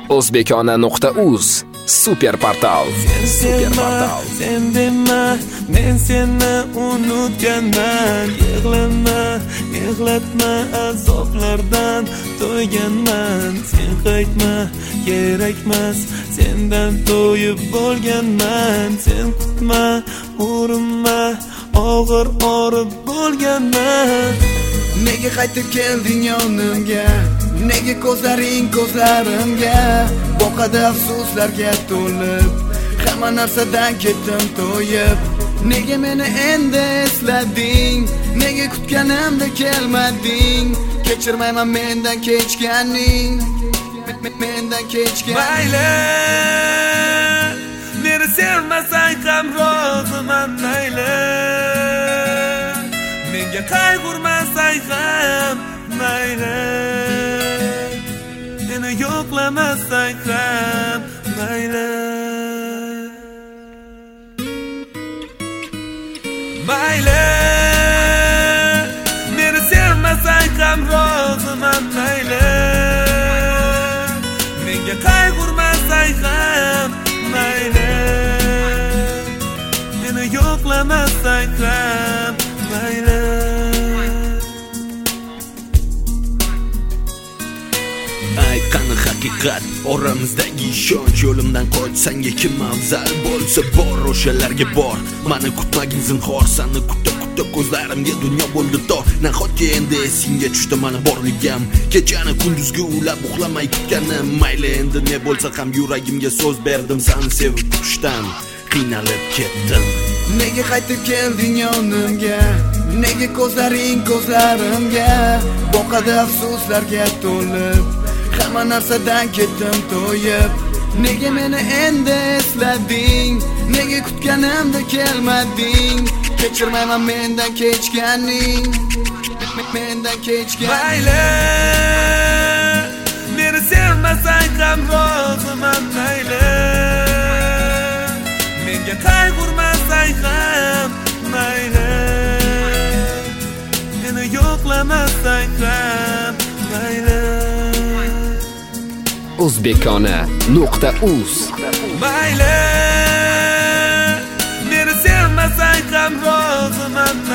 O'zbekona.uz super portal. Sen dema, men seni unutganman. Yig'latma azoblardan to'yganman. Sen qaytma, kerakmas, sendan to'yib bo'lganman. Sen kutma, urinma, og'ir orib bo'lganman. Nega qaytib kelding yonimga? Nega ko'zlarimga boqadi afsuslarga to'lib? Hamma narsadan ketdim to'yib. Nega meni endi eslading? Nega kutganimda kelmading? Kechirmayman mendan kechganing. Mendan kechgan. Mayli, meni sevmasang ham roziman mayli. Menga qayg'urmasang ham mayli. Meni yo'qlamasang ham mayli. Mayli, meni sevmasang ham roziman mayli. Menga qayg'urmasang ham mayli. Meni yo'qlamasang ham mayli. Qani haqiqat oramizdagi ishonch, yo'limdan qochsang kim afzal bo'lsa bor, o'shalarga bor. Mani kutmagin zinhor, seni kutib ko'zlarimga dunyo bo'ldi tor. Nahotki endi esingga tushdi mani borligim, kechani kunduzgi ulab uxlamay kutganim. Mayli endi ne bo'lsa ham yuragimga so'z berdim, seni sevib kutishdan qiynalib ketdim. Nega qaytib kelding yonimga? Nega ko'zlarimga boqadi afsuslarga to'lib? Hamma narsadan ketdim to'yib. Nega meni endi eslading? Nega kutganimda kelmading? Kechirmayman mendan kechganing. Mendan kechgan. Mayli, meni sevmasang ham roziman mayli. Menga qayg'urmasang ham mayli. Meni yo'qlamasang ham mayli. O'zbekona.uz Mayli, meni sevmasang ham roziman